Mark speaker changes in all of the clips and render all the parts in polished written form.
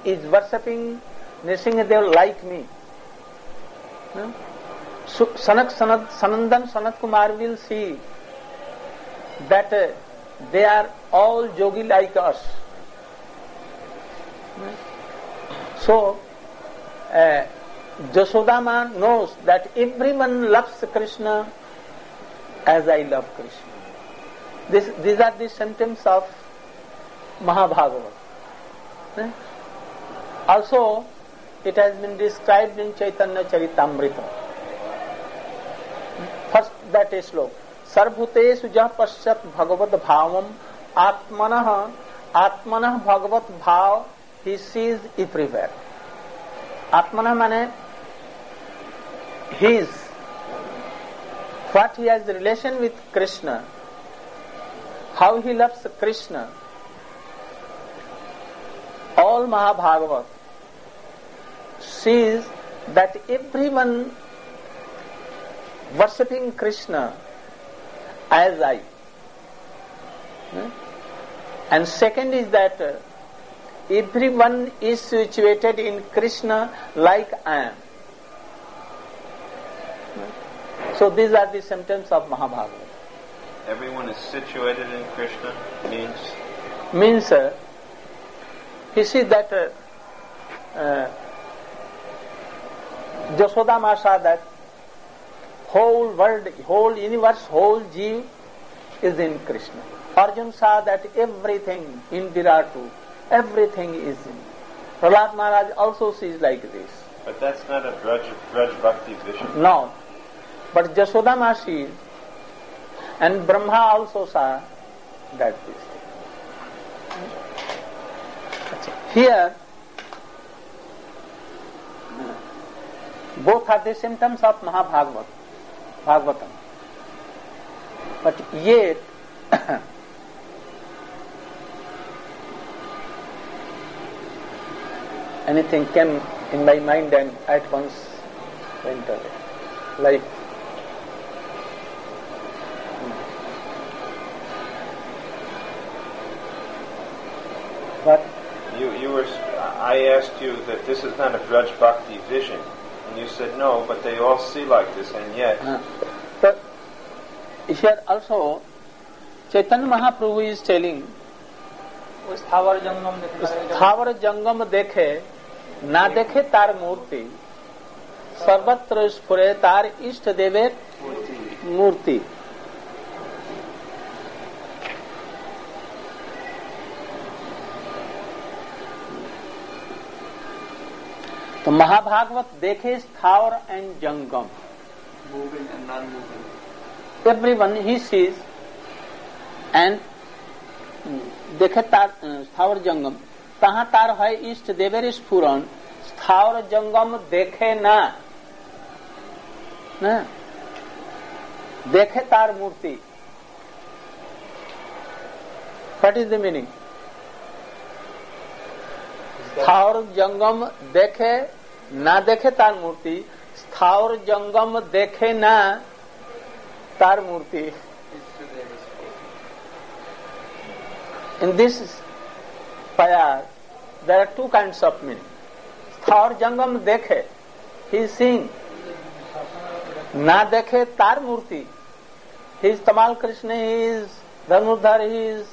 Speaker 1: is worshipping Nrsimhadev like me. So Sanandan Sanat Kumar will see that they are all yogi like us. So Jasodama knows that everyone loves Krishna as I love Krishna. These are the sentences of Mahabhagavad. Also, it has been described in Chaitanya Charitamrita. First, that is sloka. Sarvbhutesu jah pasyat bhagavad bhavam atmanah bhagavad bhav, he sees everywhere. Atmanah means his, what he has relation with Krishna, how he loves Krishna. All Mahabhagavat sees that everyone worshipping Krishna as I. And second is that everyone is situated in Krishna like I am. So these are the sentences of Mahabharata.
Speaker 2: Everyone is situated in Krishna
Speaker 1: means you see that Jashoda Ma saw that whole world, whole universe, whole Jeev is in Krishna. Arjuna saw that everything in Viratu, everything is in. Prahlad Maharaj also sees like this.
Speaker 2: But that's not a Braj Bhakti vision.
Speaker 1: No. But Jashoda Ma sees, and Brahma also saw that this thing. Here, both are the symptoms of Bhagavatam. But yet, anything came in my mind and at once went away. Like what?
Speaker 2: I asked you that this is not a Braj Bhakti vision, and you said no, but they all see like this, and yet.
Speaker 1: But here also, Chaitanya Mahaprabhu is telling, स्थावर जंगम देखे ना देखे तार मूर्ति सर्वत्र स्फुरे तार इष्ट देवे मूर्ति. तो महाभागवत देखे स्थावर एंड जंगम,
Speaker 3: moving and non-moving.
Speaker 1: Everyone he sees and देखे तार स्थावर जंगम, तहाँ तार है इष्ट देवेर स्फुरन, स्थावर जंगम देखे ना देखे तार मूर्ति. What is the meaning? स्थावर जंगम देखे ना देखे तार मूर्ति, स्थावर जंगम देखे ना तार मूर्ति. In this payar, there are two kinds of meaning. Sthar jangam dekhe, he is seeing. Na dekhe tar murti, he is Tamal Krishna, he is Dhanurdhar,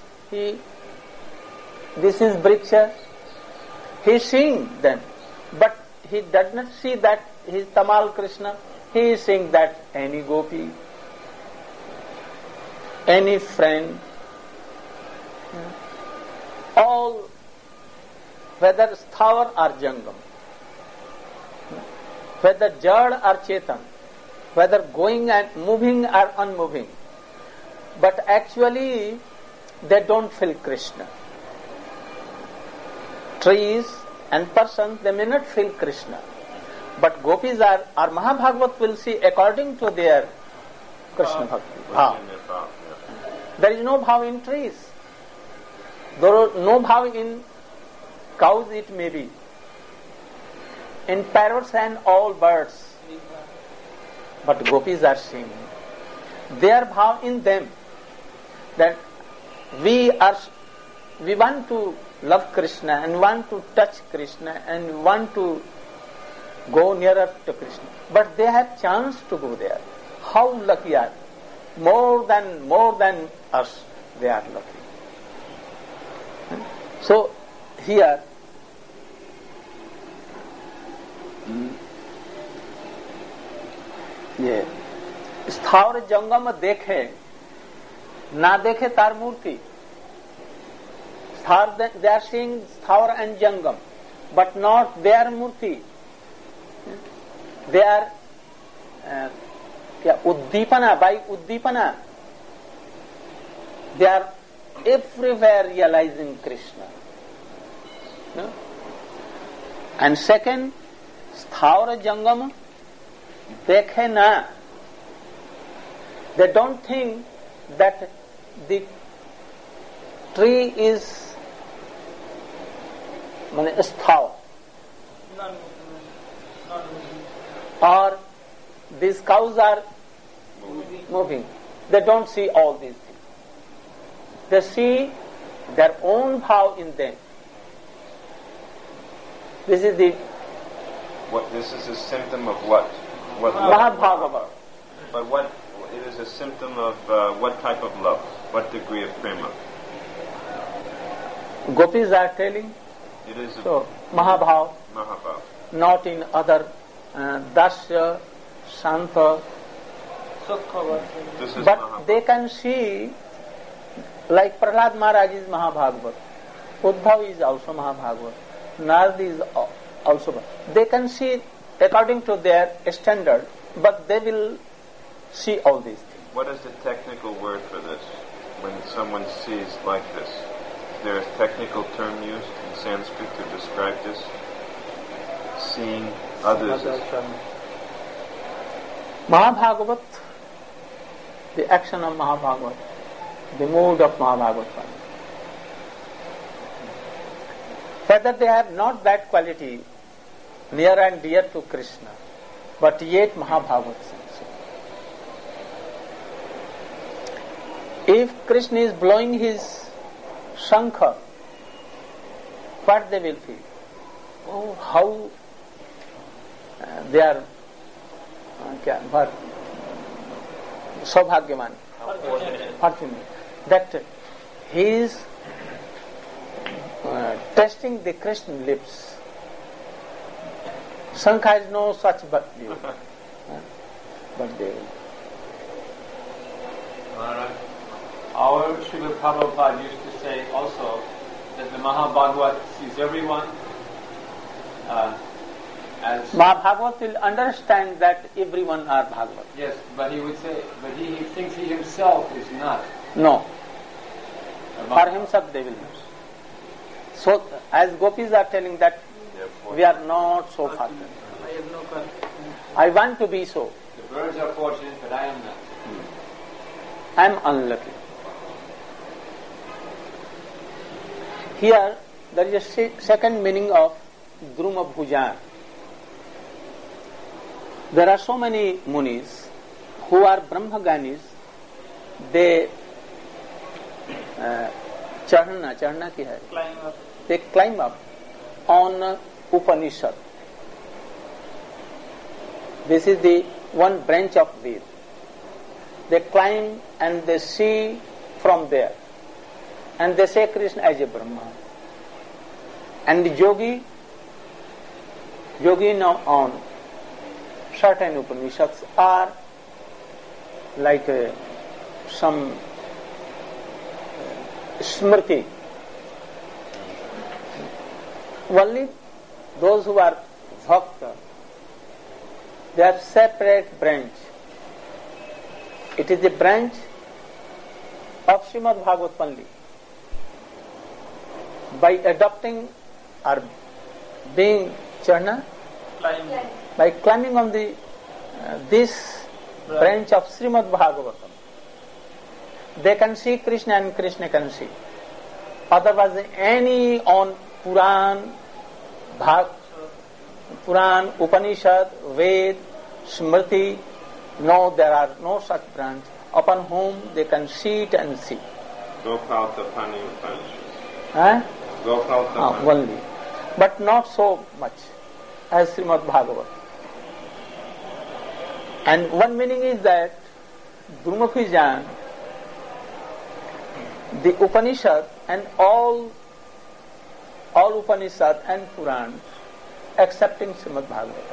Speaker 1: this is Vriksha. He is seeing them, but he does not see that he is Tamal Krishna. He is seeing that any gopi, any friend, all, whether sthavar or jangam, whether jad or chetan, whether going and moving or unmoving, but actually they don't feel Krishna. Trees and persons, they may not feel Krishna, but gopis or Mahabhagavat will see according to their Krishna bhakti. There is no bhav in trees. There is no bhav in cows, it may be, in parrots and all birds, but gopis are seeing their bhav in them, that we want to love Krishna and want to touch Krishna and want to go nearer to Krishna. But they have chance to go there. How lucky are they? More than us, they are lucky. So here ये स्थावर जंगम देखे ना देखे तार मूर्ति. They are seeing Sthavar and Jangam, but not their Murti. They are Uddipana, by Uddipana. They are everywhere realizing Krishna. No? And second, Sthavar Jangam, dekhe na. They don't think that the tree is sthavar, or these cows are moving. They don't see all these things. They see their own bhav in them. This is the
Speaker 2: This is a symptom of what?
Speaker 1: Mahabhagava.
Speaker 2: But what? It is a symptom of what type of love? What degree of prema?
Speaker 1: Gopis are telling.
Speaker 2: It is
Speaker 1: So Mahabhav.
Speaker 2: Mahabhav.
Speaker 1: Not in other Dasya, Shanta.
Speaker 2: This is
Speaker 1: But
Speaker 2: Mahabhav.
Speaker 1: they can see, like Prahlad Maharaj is Mahabhagavat, Uddhav is also Mahabhagavat, Narad is also. They can see according to their standard, but they will see all these things.
Speaker 2: What is the technical word for this? When someone sees like this, is there a technical term used in Sanskrit to describe this? Seeing others.
Speaker 1: Mahabhagavat, the action of Mahabhagavat, the mood of Mahabhagavat. Whether they have not that quality near and dear to Krishna, but yet Mahabhagavat sense. If Krishna is blowing his shankha, what they will feel? Oh, how they are Saubhagyaman, fortunate that he is testing the Krishna lips. Shankha has no such value, but they will.
Speaker 3: Our Srila Prabhupada used to say also that the Mahabhagavat sees everyone as...
Speaker 1: Mahabhagavat will understand that everyone are Bhagavat.
Speaker 3: Yes, but he would say, but he thinks he himself is not.
Speaker 1: No. For himself they will not. So, as gopis are telling that we are not so fortunate.
Speaker 3: I have no concept.
Speaker 1: I want to be so.
Speaker 3: The birds are fortunate, but I am not.
Speaker 1: I am unlucky. Here, there is a second meaning of Druma Bhujan. There are so many munis who are Brahmaganis. They चढ़ना की है? They climb up on Upanishad. This is the one branch of Ved. They climb and they see from there, and they say Krishna as a Brahma. And the yogi now on certain Upanishads are like some smriti. Only those who are bhakta, they have separate branch. It is the branch of Srimad Bhagavad only. By adopting or being charna, by climbing on the this branch of Srimad Bhagavatam, they can see Krishna and Krishna can see. Otherwise, any on Puran, Upanishad, Ved, Smriti, no, there are no such branch upon whom they can see it and see.
Speaker 2: Gopal Tapani Upanishad.
Speaker 1: Huh?
Speaker 2: Gopalkamani.
Speaker 1: Only. But not so much as Srimad Bhagavat. And one meaning is that Gurmukhi Jan, the Upanishad and all Upanishad and Purans, excepting Srimad Bhagavatam,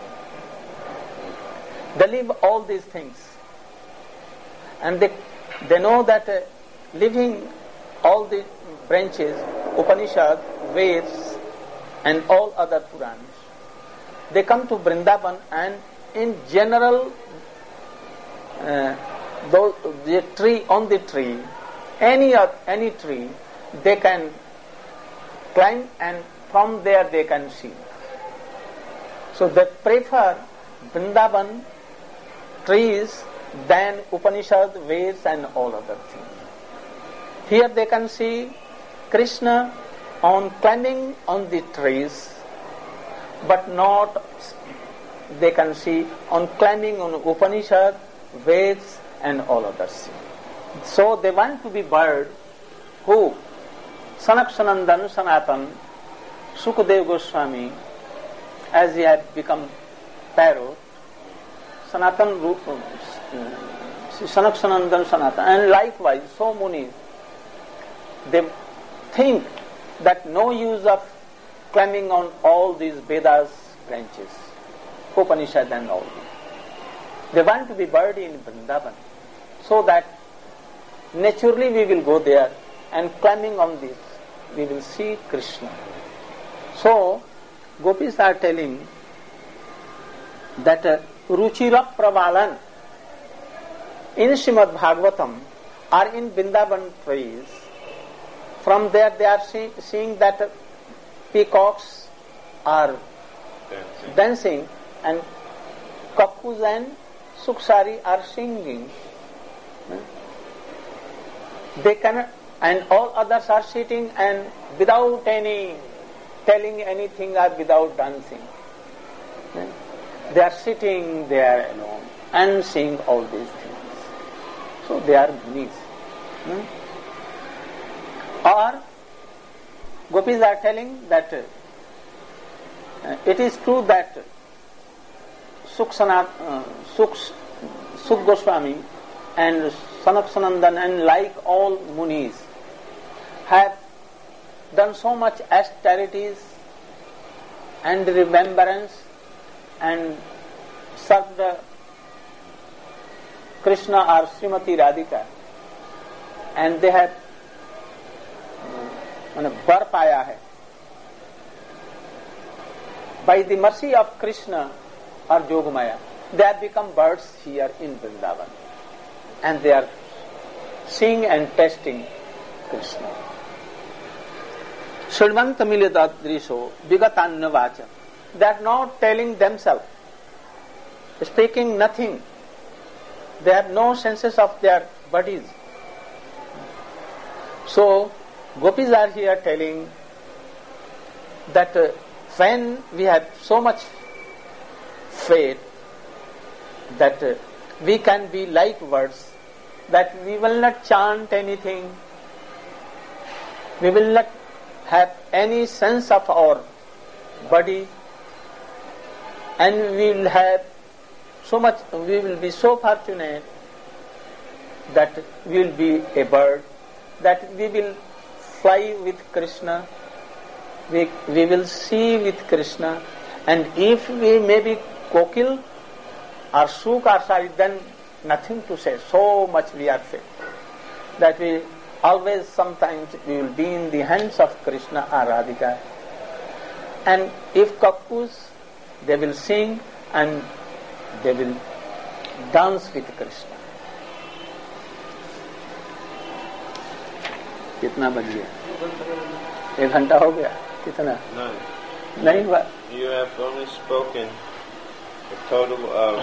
Speaker 1: they leave all these things. And they know that leaving all the branches, Upanishad, Veds and all other Purans, they come to Vrindavan, and in general the tree, on the tree, any tree, they can climb, and from there they can see. So they prefer Vrindavan trees than Upanishad, Veds and all other things. Here they can see Krishna on climbing on the trees, but not they can see on climbing on Upanishad, Veds and all other things. So they want to be bird who Sanak Sanandan Sanatan Sukadev Goswami, as he had become parrot, Sanatan Sanak Sanandan Sanatan, and likewise so many, they think that no use of climbing on all these Vedas branches, Upanishad and all these. They want to be bird in Vrindavan, so that naturally we will go there, and climbing on this we will see Krishna. So gopis are telling that Ruchira Pravalan in Srimad Bhagavatam are in Vrindavan trees. From there they are seeing that peacocks are dancing and cuckoos and suksari are singing. They cannot, and all others are sitting and without any telling anything or without dancing. They are sitting there alone and seeing all these things. So they are munis. Or gopis are telling that it is true that Suk Goswami and Sanak Sanandan and like all munis have done so much austerities and remembrance and served Krishna or Srimati Radhika, and they have bar paya hai. By the mercy of Krishna or Yogamaya, they have become birds here in Vrindavan, and they are seeing and tasting Krishna. Shridvanta miledadrisho vigatanna vacha. They are not telling themselves, speaking nothing. They have no senses of their bodies. So gopis are here telling that when we have so much faith that we can be like birds, that we will not chant anything, we will not have any sense of our body, and we will have so much, we will be so fortunate that we will be a bird, that we will fly with Krishna, we will see with Krishna, and if we may be kokil or shuk or sari, then nothing to say, so much we are fit, that we always, sometimes we will be in the hands of Krishna or Radhika. And if cuckoos, they will sing and they will dance with Krishna. कितना बज गया? 1 घंटा हो गया? कितना? नहीं हुआ?
Speaker 2: You have only spoken a total of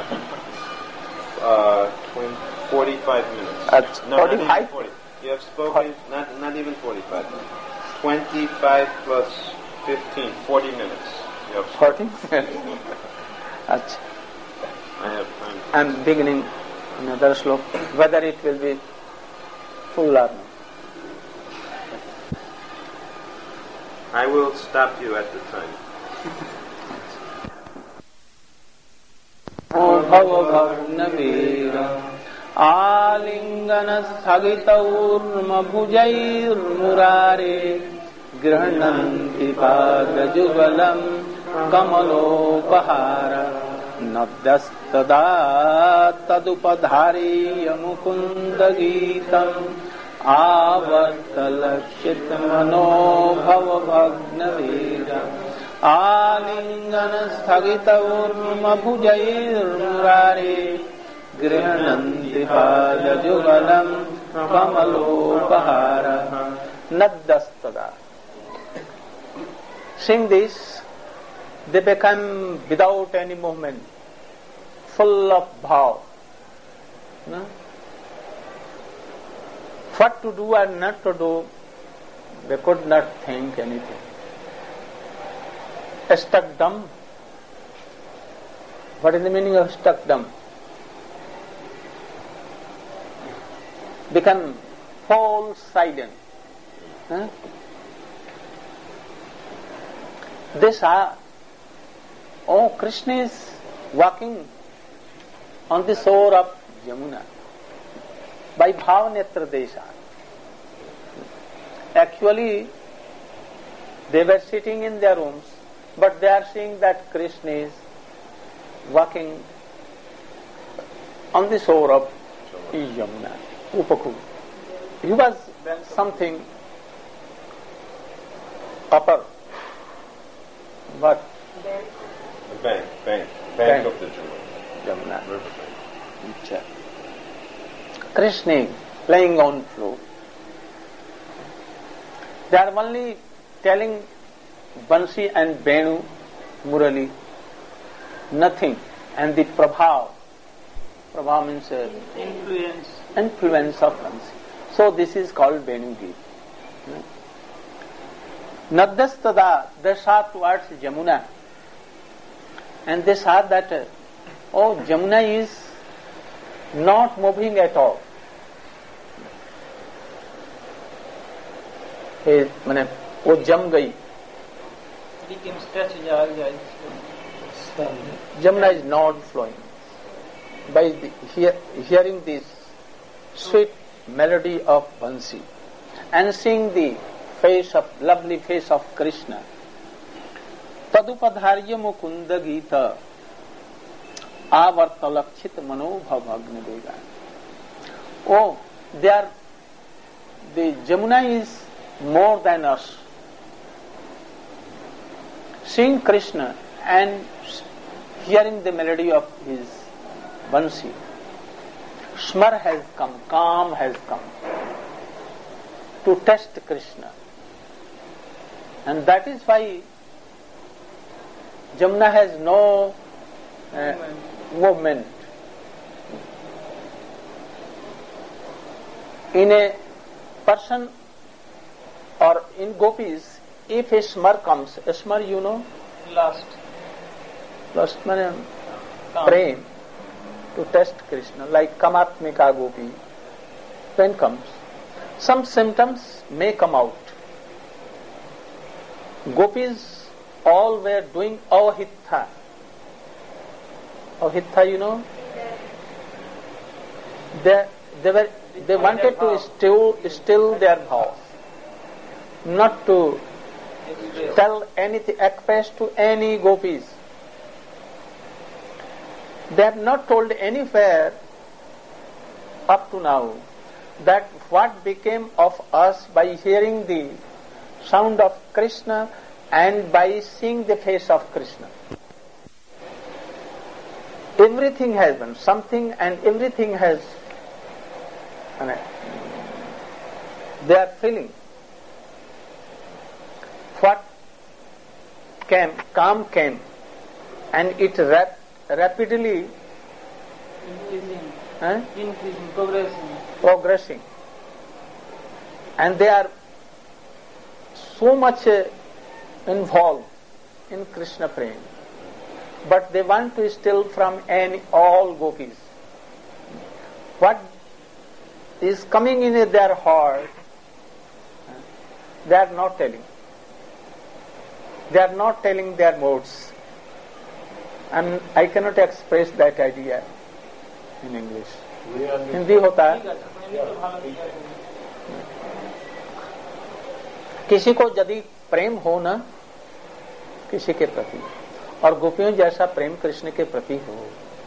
Speaker 2: 45 minutes. No,
Speaker 1: 45?
Speaker 2: not even 40. You have spoken not even 45 minutes. 25 plus 15, 40 minutes. You have
Speaker 1: 40? Achha.
Speaker 2: I have time.
Speaker 1: I am beginning another slok, whether it will be full or not.
Speaker 2: I will stop you at the time.
Speaker 1: भवभग्नवीर आलिङ्गनस्थगितौर्मभुजैर्मुरारे गृह्णन्ति पादजुगलं कमलोपहार नद्यस्तदा तदुपधारीय मुकुन्दगीतम् आवर्तलक्षितमनो भवभग्नवीर आलिङ्गनस्थगितौर्मभुजैर्मुरारे गृह्णन्ति पादजुगलं कमलोपहारः नद्यस्तदा. Seeing this, they become without any movement, full of bhav. No? What to do and not to do, they could not think anything. Stuck dumb. What is the meaning of stuck dumb? Become whole silent. Huh? They saw, oh, Krishna is walking on the shore of Yamuna by Bhavnetra Desha. Actually, they were sitting in their rooms, but they are seeing that Krishna is walking on the shore of Yamuna, Upakul. He was something upper. What?
Speaker 2: The bank of the Yamuna.
Speaker 1: Krishna playing on flute. They are only telling Bansi and Venu, Murali, nothing. And the Prabhav means influence of Bansi. So this is called Venu Geet. Nadyastada, they saw towards Jamuna. And they saw that, oh, Jamuna is not moving at all. वो जम गई. Jamuna is not flowing. By hearing this sweet melody of Bansi and seeing the lovely face of Krishna, Tadupadharya Mukunda Gita Avartalakshit Manobhavagna Vega. Oh, the Jamuna is more than us. Seeing Krishna and hearing the melody of his Bansi, Smar has come, calm has come to test Krishna. And that is why Jamuna has no movement. In a person or in gopis, if a smar comes, a smar you know? Lust means praying to test Krishna, like Kamatmika gopi. When comes, some symptoms may come out. Gopis all were doing avahitha. Avahitha, you know? They wanted to still their vows, not to tell anything, express to any gopis. They have not told anywhere up to now that what became of us by hearing the sound of Krishna and by seeing the face of Krishna. Everything has been something and everything has, they are feeling. What came, calm came, and it rapidly
Speaker 3: increasing,
Speaker 1: progressing. And they are so much involved in Krishna praying. But they want to steal from all gopis. What is coming in their heart, they are not telling. They are not telling their modes. And I cannot express that idea in English. Hindi होता है. किसी को यदि प्रेम हो ना किसी के प्रति, और गोपियों जैसा प्रेम कृष्ण के प्रति हो,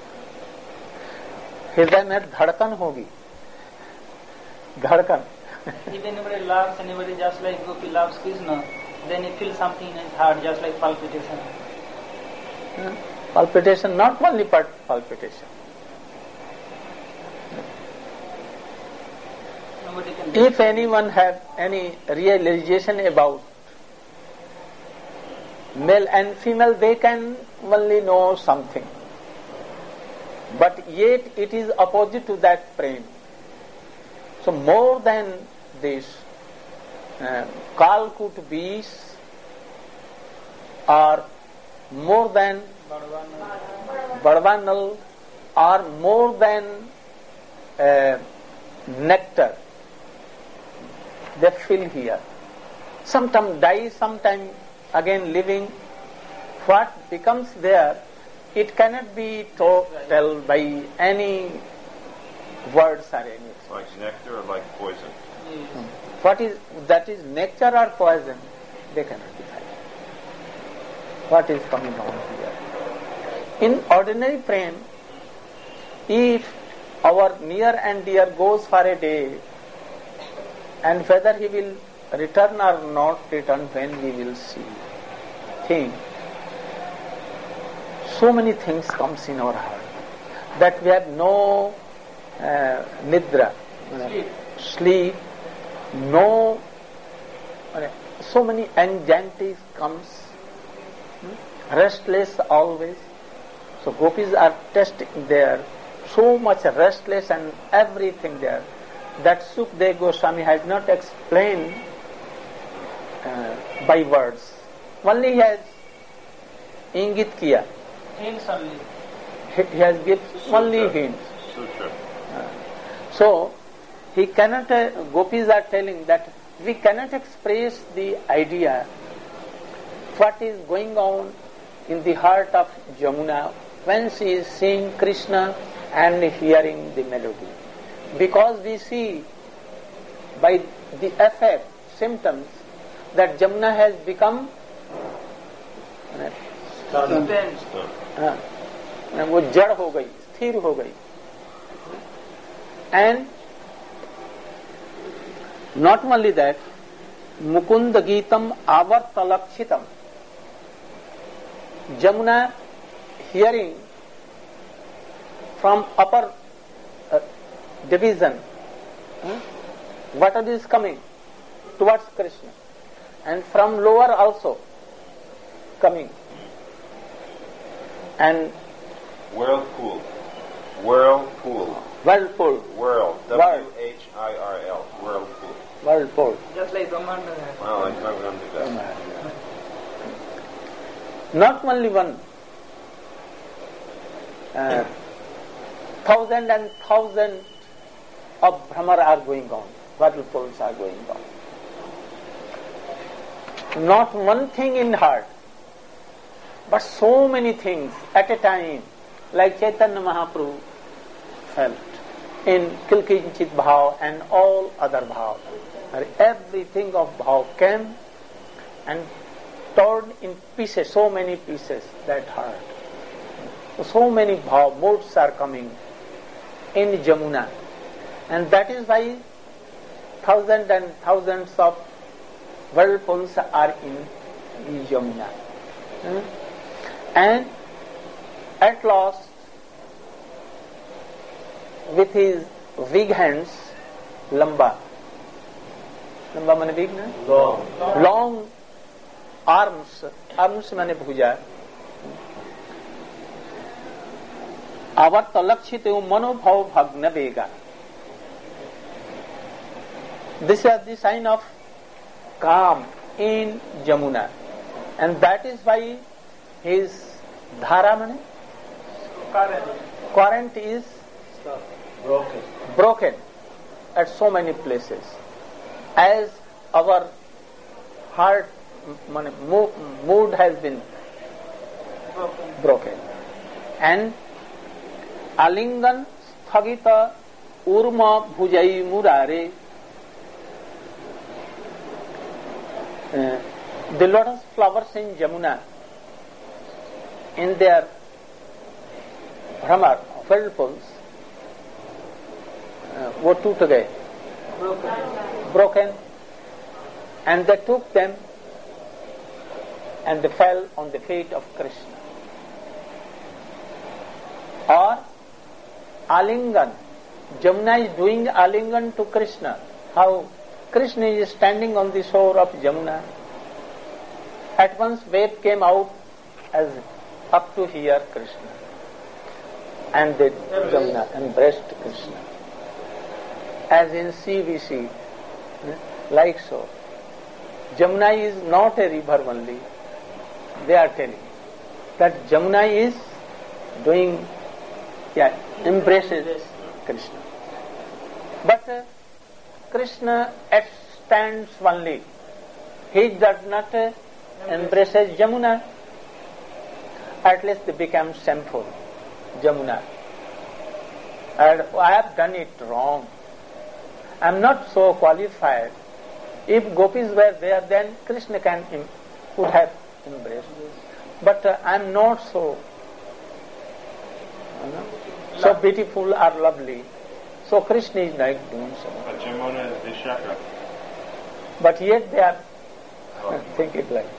Speaker 1: हृदय में धड़कन होगी. धड़कन.
Speaker 4: If anybody loves anybody just like Gopi loves Krishna, then he feels something in his heart just like palpitation.
Speaker 1: Palpitation, not only palpitation. If anyone have any realization about male and female, they can only know something. But yet it is opposite to that prem. So more than this, Kalkut bees or more than Badvanal or more than nectar, they fill here. Sometime die, sometime again living. What becomes there, it cannot be told by any words or anything.
Speaker 2: Like nectar or like poison?
Speaker 1: What is that is nectar or poison, they cannot decide. What is coming on here? In ordinary prem, if our near and dear goes for a day, and whether he will return or not return, when we will see. Think. So many things comes in our heart that we have no nidra, sleep, no, so many anxieties comes, restless always. So gopis are testing there, so much restless and everything there. That Sukdev Goswami has not explained by words. Only he has ingit kiya.
Speaker 4: Hints only.
Speaker 1: He has given only hints.
Speaker 2: Sutra.
Speaker 1: So, he cannot, gopis are telling that we cannot express the idea what is going on in the heart of Jamuna when she is seeing Krishna and hearing the melody. Because we see by the effect, symptoms, that Jamuna has become वो जड़ हो गई, स्थिर हो गई. And not only that, Mukund Geetam Avartalakšitam. Jamuna hearing from upper division, water is coming towards Krishna, and from lower also coming. And
Speaker 2: Whirlpool. Whirlpool.
Speaker 1: Whirlpool.
Speaker 2: Whirl. W-H-I-R-L. Whirlpool.
Speaker 1: Whirlpool.
Speaker 4: Just like Brahmanda.
Speaker 2: Well, I can't remember that.
Speaker 1: Not only one. Thousand and thousand of Brahmar are going on. Whirlpools are going on. Not one thing in heart, but so many things at a time, like Chaitanya Mahaprabhu felt in Kilkinchit Bhav and all other Bhav. Everything of Bhav came and torn in pieces, so many pieces, that heart. So many Bhav, modes are coming in Jamuna. And that is why thousands and thousands of whirlpools are in Jamuna. And at last, with his big hands, lamba mane big na? Long arms mane bhuja, avartalakshit manobhav bhagna vega. This is the sign of calm in Jamuna, and that is why his dhara mane current is broken at so many places. As our heart mood has been broken. And alingan sthagita urma bhujai murare. The lotus flowers in Jamuna, in their Bhramar whirlpools, वो टूट गए, broken, and they took them and they fell on the feet of Krishna. Or Alingan, Jamuna is doing Alingan to Krishna. How Krishna is standing on the shore of Jamuna. At once wave came out as up to here Krishna. And the Jamuna embraced Krishna. As in sea we see, like so. Jamuna is not a river only. They are telling that Jamuna is doing, embraces Krishna. But Krishna stands only. He does not embraces Jamuna. At least they become shameful. Jamuna. And I have done it wrong. I am not so qualified. If gopis were there, then Krishna would have embraced. But I am not so beautiful or lovely. So Krishna is not doing so.
Speaker 2: But Jamuna is Vishaka.
Speaker 1: But yet they are thinking like.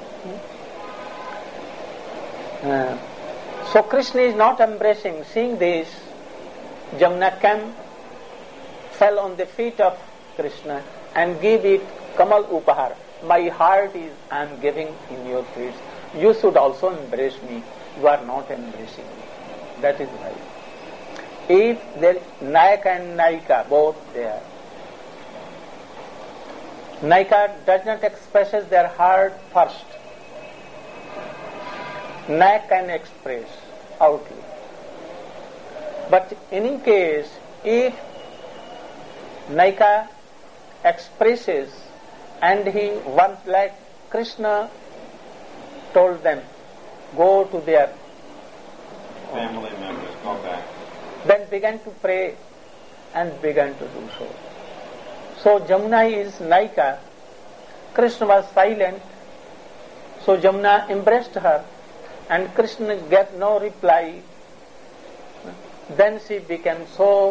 Speaker 1: So Krishna is not embracing. Seeing this, Jamuna fell on the feet of Krishna and gave it Kamal Upahar. My heart is I am giving in your feet. You should also embrace me. You are not embracing me. That is why. If there Nayaka and Nayika both there, Nayika does not express their heart first. Nayaka can express outwardly. But in any case, if Nayika expresses and he once, like Krishna told them, go to their
Speaker 2: family members, go back.
Speaker 1: Then began to pray and began to do so. So Jamuna is Nayika. Krishna was silent. So Jamuna embraced her and Krishna gave no reply. Then she became so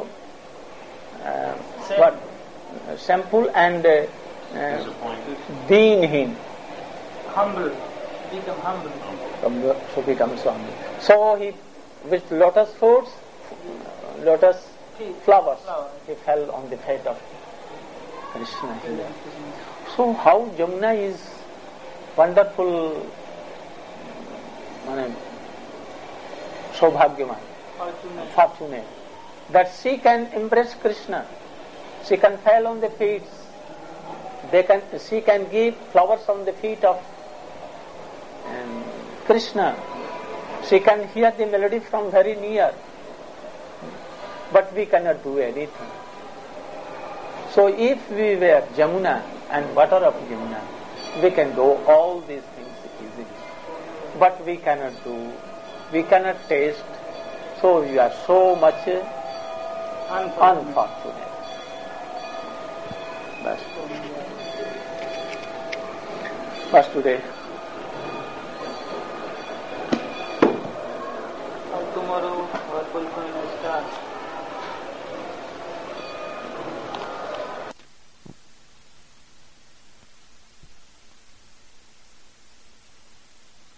Speaker 1: shameful and
Speaker 2: Disappointed.
Speaker 1: deenhin.
Speaker 4: Humble. Become humble.
Speaker 1: So becomes humble. So he, with lotus fruits, lotus flowers, he fell on the feet of Krishna here. So how Jamuna is wonderful, Saubhagyaman, fortunate, that she can embrace Krishna. She can fall on the feet. She can give flowers on the feet of Krishna. She can hear the melody from very near. But we cannot do anything. So if we were Jamuna and water of Jamuna, we can do all these things easily. But we cannot do, we cannot taste. So we are so much unfortunate. Bas today.
Speaker 4: Tomorrow or